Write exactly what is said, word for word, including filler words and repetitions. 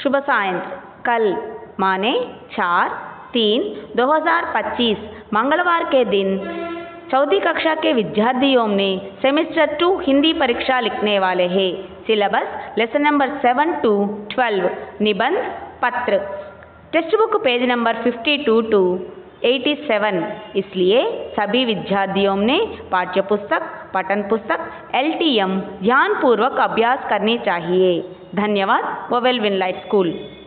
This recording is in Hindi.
शुभ सायंत्र। कल माने चार तीन दो हज़ार पच्चीस मंगलवार के दिन चौथी कक्षा के विद्यार्थियों ने सेमेस्टर टू हिंदी परीक्षा लिखने वाले हैं। Syllabus lesson number seven two twelve, निबंध पत्र, textbook page number fifty two two eighty seven. इसलिए सभी विद्यार्थियों ने पाठ्य पुस्तक, पठन पुस्तक, एल टी एम ध्यान पूर्वक अभ्यास करनी चाहिए। धन्यवाद। वोवेल विनलाइट स्कूल।